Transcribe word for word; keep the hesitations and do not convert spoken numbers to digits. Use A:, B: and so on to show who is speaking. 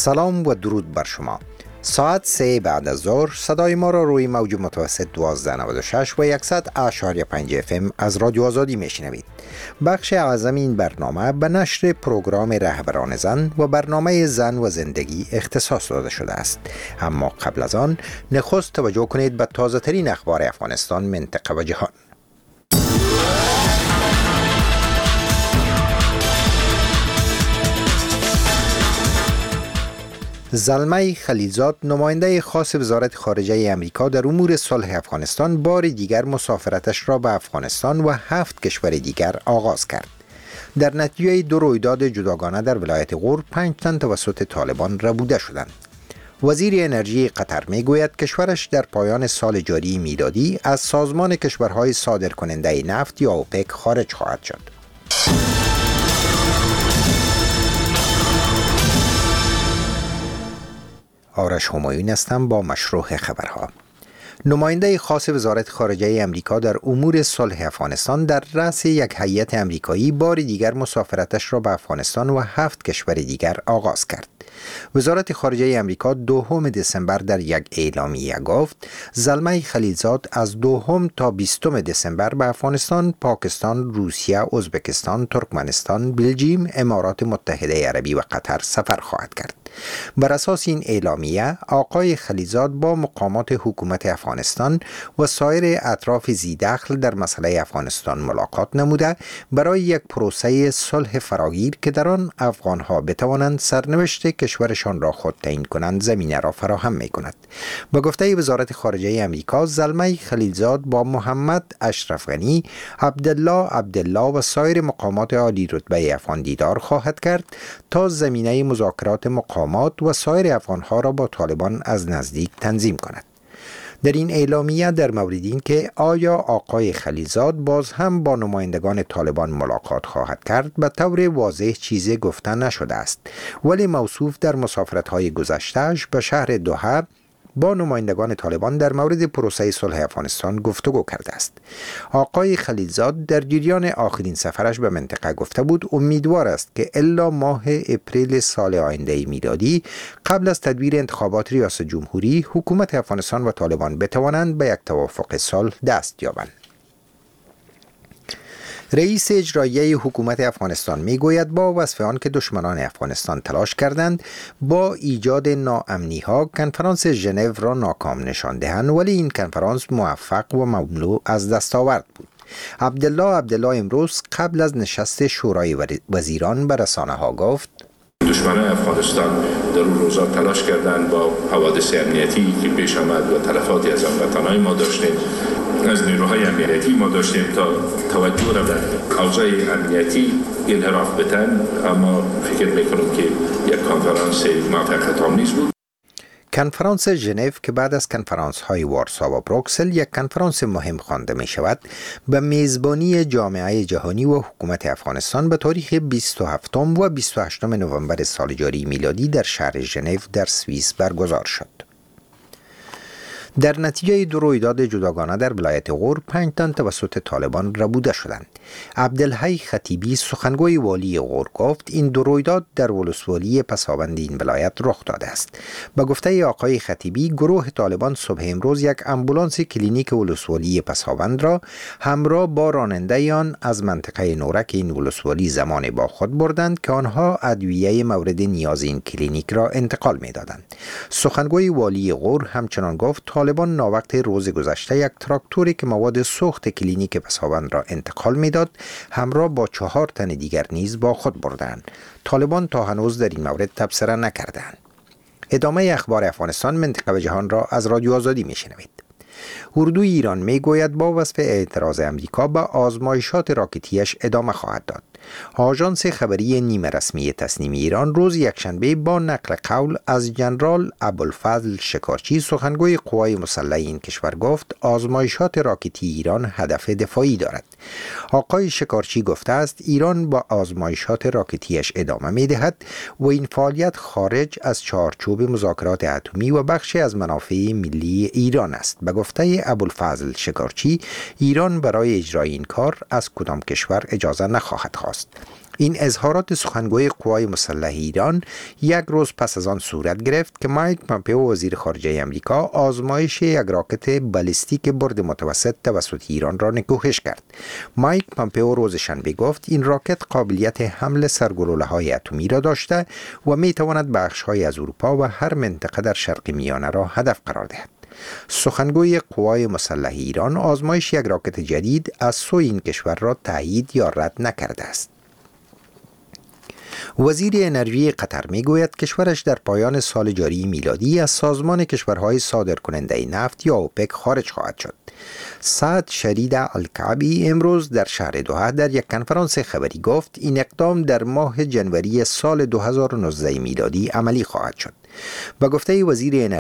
A: سلام و درود بر شما. ساعت سه بعد از ظهر صدای ما را روی موج متوسط دوازده نود و شش و صد اشاری پنج اف ام از رادیو آزادی میشنوید. بخش اعظم این برنامه به نشر پروگرام رهبران زن و برنامه زن و زندگی اختصاص داده شده است. اما قبل از آن نخست توجه کنید به تازه ترین اخبار افغانستان، منطقه و جهان. زلمه خلیلزاد، نماینده خاص وزارت خارجه امریکا در امور صلح افغانستان، بار دیگر مسافرتش را به افغانستان و هفت کشور دیگر آغاز کرد. در نتیجه دو رویداد جداگانه در ولایت غور، پنج تن توسط طالبان ربوده شدند. وزیر انرژی قطر می گوید کشورش در پایان سال جاری میلادی از سازمان کشورهای صادرکننده نفت یا اوپک خارج خواهد شد. آرش همایون هستم با مشروع خبرها. نماینده خاص وزارت خارجه امریکا در امور صلح افغانستان در رأس یک هیئت امریکایی بار دیگر مسافرتش را به افغانستان و هفت کشور دیگر آغاز کرد. وزارت خارجه امریکا دوم دسامبر در یک اعلامیه گفت زلمه خلیلزاد از دوم تا بیستم دسامبر به افغانستان، پاکستان، روسیه، ازبکستان، ترکمنستان، بلژیم، امارات متحده عربی و قطر سفر خواهد کرد. بر اساس این اعلامیه، آقای خلیلزاد با مقامات حکومت افغانستان و سایر اطراف ذی‌دخل در مسئله افغانستان ملاقات نموده برای یک پروسه صلح فراگیر که در آن افغانها بتوانند سرنوشت کشورشان را خود تعیین کنند زمینه را فراهم می کند. با گفته وزارت خارجه امریکا، زلمه خلیلزاد با محمد اشرف غنی، عبدالله عبدالله و سایر مقامات عالی رتبه افغان دیدار خواهد کرد تا زمینه مذاکرات مقامات و سایر افغانها را با طالبان از نزدیک تنظیم کند. در این اعلامیه در مورد این که آیا آقای خلیلزاد باز هم با نمایندگان طالبان ملاقات خواهد کرد به طور واضح چیزی گفته نشده است، ولی موصوف در مسافرت‌های گذشته‌اش به شهر دوحه با نمایندگان طالبان در مورد پروسه صلح افغانستان گفتگو کرده است. آقای خلیلزاد در جریان آخرین سفرش به منطقه گفته بود امیدوار است که الا ماه اپریل سال آینده میلادی قبل از تدبیر انتخابات ریاست جمهوری، حکومت افغانستان و طالبان بتوانند به یک توافق صلح دست یابند. رئیس اجرایی حکومت افغانستان می گوید با وصف آن که دشمنان افغانستان تلاش کردند با ایجاد ناامنی ها کنفرانس ژنو را ناکام نشان دهند، ولی این کنفرانس موفق و مملو از دستاورد بود. عبدالله عبدالله امروز قبل از نشست شورای وزیران به رسانه ها گفت
B: دشمنان افغانستان در اون روزا تلاش کردند با حوادث امنیتی که پیش آمد و تلفاتی از هموطنان ما داشتیم، از نیروهای امنیتی ما داشتیم تا توجه را به اوضاع امنیتی انحراف بدن، اما فکر میکنم که یک کنفرانس موفقیت آمیز بود.
A: کنفرانس ژنو که بعد از کنفرانس های وارسا و بروکسل یک کنفرانس مهم خوانده می شود، به میزبانی جامعه جهانی و حکومت افغانستان به تاریخ بیست و هفتم و بیست و هشتم نوامبر سال جاری میلادی در شهر ژنو در سوئیس برگزار شد. در نتیجه دو رویداد جداگانه در ولایت غور، پنج تن توسط طالبان ربوده شدند. عبدالحی خطیبی، سخنگوی والی غور، گفت این دو رویداد در ولسوالی پسابند این ولایت رخ داده است. به گفته آقای خطیبی، گروه طالبان صبح امروز یک آمبولانس کلینیک ولسوالی پسابند را همراه با راننده آن از منطقه نورک این ولسوالی زمان با خود بردند که آنها ادویه مورد نیاز این کلینیک را انتقال می‌دادند. سخنگوی والی غور همچنان گفت طالبان ناوقت روز گذشته یک تراکتوری که مواد سوخت کلینیک پسابند را انتقال می‌داد همراه با چهار تن دیگر نیز با خود بردند. طالبان تا هنوز در این مورد تبصره نکردند. ادامه اخبار افغانستان، منطقه و جهان را از رادیو آزادی میشنوید. اردوی ایران می گوید با وصف اعتراض امریکا به آزمایشات راکتیش ادامه خواهد داد. آژانس خبری نیمه رسمی تصنیم ایران روز یکشنبه با نقل قول از جنرال ابوالفضل شکارچی، سخنگوی قوای مسلح این کشور، گفت آزمایشات راکتی ایران هدف دفاعی دارد. آقای شکارچی گفته است ایران با آزمایشات راکتیش ادامه می دهد و این فعالیت خارج از چارچوب مذاکرات اتمی و بخشی از منافع ملی ایران است. به گفته ابوالفضل شکارچی، ایران برای اجرای این کار از کدام کشور اجازه نخواهد خواست. این اظهارات سخنگوی قوای مسلح ایران یک روز پس از آن صورت گرفت که مایک پامپئو وزیر خارجه آمریکا آزمایش یک راکت بالستیک برد متوسط توسط ایران را نکوهش کرد. مایک پامپئو روز شنبه گفت این راکت قابلیت حمل سرگلوله‌های اتمی را داشته و می تواند بخش‌های از اروپا و هر منطقه در شرق میانه را هدف قرار دهد. سخنگوی قوای مسلح ایران آزمایش یک راکت جدید از سوی این کشور را تایید یا رد نکرده است. وزیر انرژی قطر می گوید کشورش در پایان سال جاری میلادی از سازمان کشورهای صادرکننده نفت یا اوپک خارج خواهد شد. سعد شرید الکعبی امروز در شهر دوحه در یک کنفرانس خبری گفت این اقدام در ماه جنوری سال دو هزار و نوزده میلادی عملی خواهد شد. با گفته وزیر انرژی